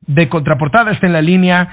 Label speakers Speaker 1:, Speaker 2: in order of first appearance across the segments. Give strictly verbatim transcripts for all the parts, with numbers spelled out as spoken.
Speaker 1: de contraportada está en la línea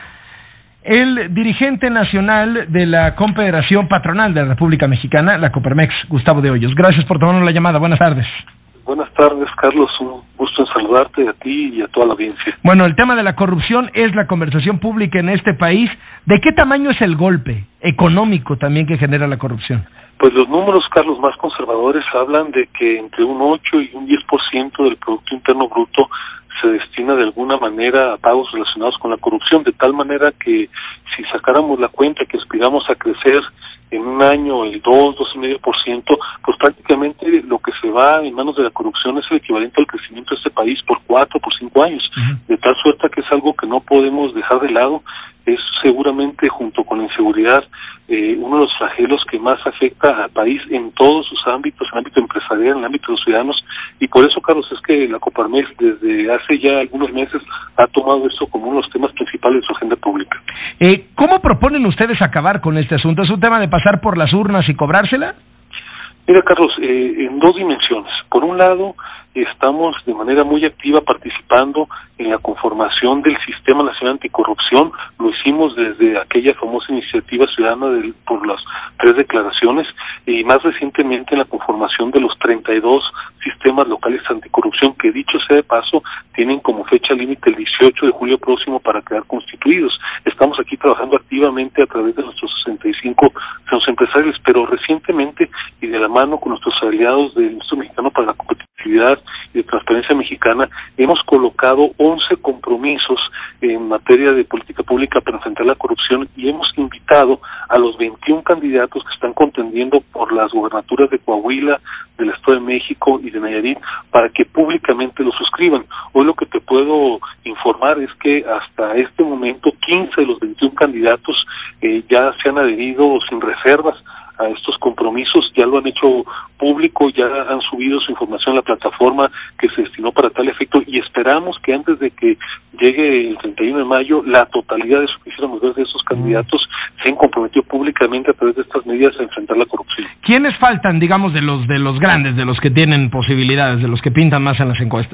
Speaker 1: el dirigente nacional de la Confederación Patronal de la República Mexicana, la Coparmex, Gustavo de Hoyos. Gracias por tomarnos la llamada. Buenas tardes.
Speaker 2: Buenas tardes, Carlos. Un gusto en saludarte a ti y a toda la audiencia.
Speaker 1: Bueno, el tema de la corrupción es la conversación pública en este país. ¿De qué tamaño es el golpe económico también que genera la corrupción?
Speaker 2: Pues los números, Carlos, más conservadores hablan de que entre un ocho y un diez por ciento del Producto Interno Bruto se destina de alguna manera a pagos relacionados con la corrupción, de tal manera que si sacáramos la cuenta que aspiramos a crecer en un año el dos, dos y medio por ciento, pues prácticamente lo que se va en manos de la corrupción es el equivalente al crecimiento de este país por cuatro, por cinco años, uh-huh. de tal suerte que es algo que no podemos dejar de lado. Es seguramente, junto con la inseguridad, eh, uno de los flagelos que más afecta al país en todos sus ámbitos, en el ámbito empresarial, en el ámbito de los ciudadanos, y por eso, Carlos, es que la Coparmex desde hace ya algunos meses ha tomado esto como uno de los temas principales de su agenda pública.
Speaker 1: Eh, ¿Cómo proponen ustedes acabar con este asunto? ¿Es un tema de pasar por las urnas y cobrársela?
Speaker 2: Mira, Carlos, eh, en dos dimensiones. Por un lado, estamos de manera muy activa participando en la conformación del Sistema Nacional Anticorrupción. Lo hicimos desde aquella famosa iniciativa ciudadana del, por las tres declaraciones y más recientemente en la conformación de los treinta y dos sistemas locales anticorrupción que, dicho sea de paso, tienen como fecha límite el dieciocho de julio próximo para quedar constituidos. Estamos aquí trabajando activamente a través de nuestros sesenta y cinco centros empresariales, pero recientemente y de la mano con nuestros aliados del Instituto Mexicano para la Competitividad y de Transparencia Mexicana, hemos colocado once compromisos en materia de política pública para enfrentar la corrupción y hemos invitado a los veintiún candidatos que están contendiendo por las gubernaturas de Coahuila, del Estado de México y de Nayarit para que públicamente lo suscriban. Hoy lo que te puedo informar es que hasta este momento quince de los veintiún candidatos eh, ya se han adherido sin reservas a estos compromisos, ya lo han hecho público, ya han subido su información a la plataforma que se destinó para tal efecto y esperamos que antes de que llegue el treinta y uno de mayo la totalidad de eso que quisiéramos ver de esos candidatos se han comprometido públicamente a través de estas medidas a enfrentar la corrupción.
Speaker 1: ¿Quiénes faltan, digamos, de los de los grandes, de los que tienen posibilidades, de los que pintan más en las encuestas?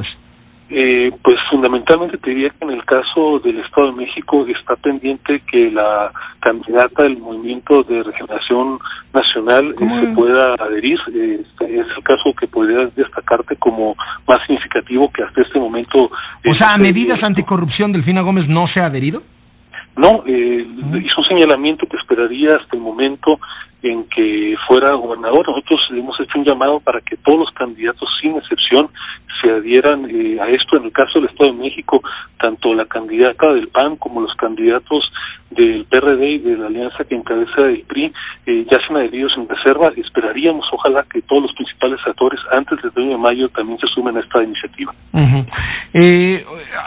Speaker 2: Eh, pues fundamentalmente te diría que en el caso del Estado de México está pendiente que la candidata del Movimiento de Regeneración Nacional eh, se pueda adherir. Eh, es el caso que podría destacarte como más significativo que hasta este momento.
Speaker 1: O sea, ¿a medidas anticorrupción Delfina Gómez no se ha adherido?
Speaker 2: No, eh, uh-huh. hizo un señalamiento que esperaría hasta el momento en que fuera gobernador. Nosotros hemos hecho un llamado para que todos los candidatos, sin excepción, se adhieran eh, a esto. En el caso del Estado de México, tanto la candidata del P A N como los candidatos del P R D y de la alianza que encabeza el P R I eh, ya se han adherido sin reserva. Esperaríamos, ojalá, que todos los principales actores antes del treinta de mayo también se sumen a esta iniciativa.
Speaker 1: Uh-huh. eh,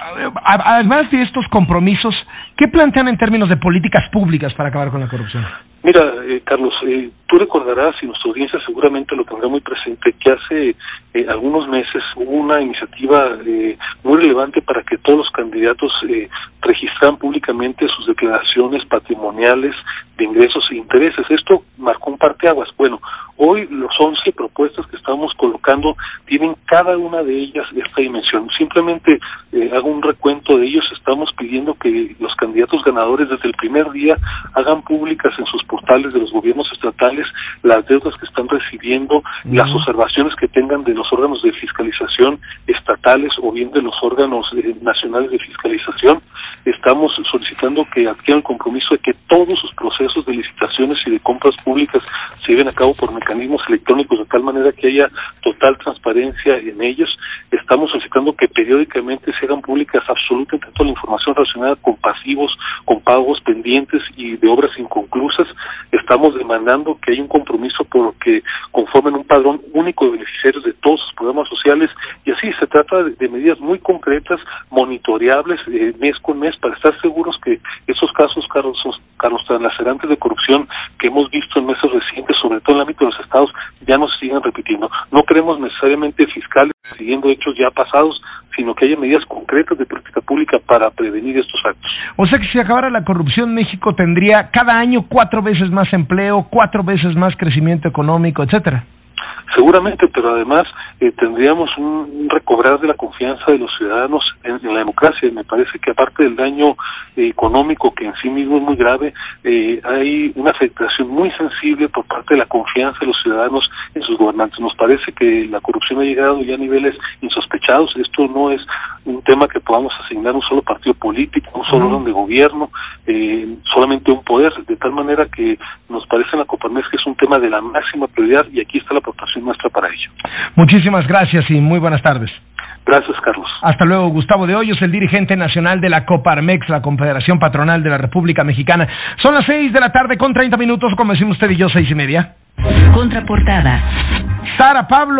Speaker 1: además de estos compromisos, ¿qué plantean en términos de políticas públicas para acabar con la corrupción?
Speaker 2: Mira, eh, Carlos, eh, tú recordarás, y nuestra audiencia seguramente lo tendrá muy presente, que hace eh, algunos meses hubo una iniciativa eh, muy relevante para que todos los candidatos eh, registraran públicamente sus declaraciones patrimoniales de ingresos e intereses. Esto marcó un parteaguas. Bueno, hoy los once propuestas que estamos colocando tienen cada una de ellas esta dimensión. Simplemente eh, hago un recuento de ellos. Estamos pidiendo que los candidatos ganadores desde el primer día hagan públicas en sus portales de los gobiernos estatales las deudas que están recibiendo, uh-huh. las observaciones que tengan de los órganos de fiscalización estatales o bien de los órganos eh, nacionales de fiscalización. Estamos solicitando que adquieran el compromiso de que todos sus procesos de licitaciones y de compras públicas se lleven a cabo por mecanismos electrónicos de tal manera que haya total transparencia en ellos. Estamos solicitando que periódicamente se hagan públicas absolutamente toda la información relacionada con pasivos, con pagos pendientes y de obras inconclusas. Estamos demandando que haya un compromiso por que conformen un padrón único de beneficiarios de todos sus programas sociales y así se trata de, de medidas muy concretas, monitoreables eh, mes con mes para estar seguros que esos casos, Carlos, Carlos, tan lacerantes de corrupción que hemos visto en meses recientes, sobre todo en el ámbito de los estados, ya no se sigan repitiendo. No queremos necesariamente fiscales siguiendo hechos ya pasados, sino que haya medidas concretas de política pública para prevenir estos actos.
Speaker 1: O sea que si acabara la corrupción, México tendría cada año cuatro veces más empleo, cuatro veces más crecimiento económico, etcétera.
Speaker 2: seguramente, pero además eh, tendríamos un recobrar de la confianza de los ciudadanos en, en la democracia. Y me parece que aparte del daño eh, económico, que en sí mismo es muy grave, eh, hay una afectación muy sensible por parte de la confianza de los ciudadanos en sus gobernantes. Nos parece que la corrupción ha llegado ya a niveles insospechados. Esto no es un tema que podamos asignar a un solo partido político, a un solo orden de gobierno, eh, solamente un poder, de tal manera que nos parece en la Coparmex que es un tema de la máxima prioridad y aquí está la aportación nuestra para ello.
Speaker 1: Muchísimas gracias y muy buenas tardes.
Speaker 2: Gracias, Carlos.
Speaker 1: Hasta luego. Gustavo de Hoyos, el dirigente nacional de la Coparmex, la Confederación Patronal de la República Mexicana. Son las seis de la tarde con treinta minutos, como decimos usted y yo, seis y media.
Speaker 3: Contraportada.
Speaker 1: Sara Pablo.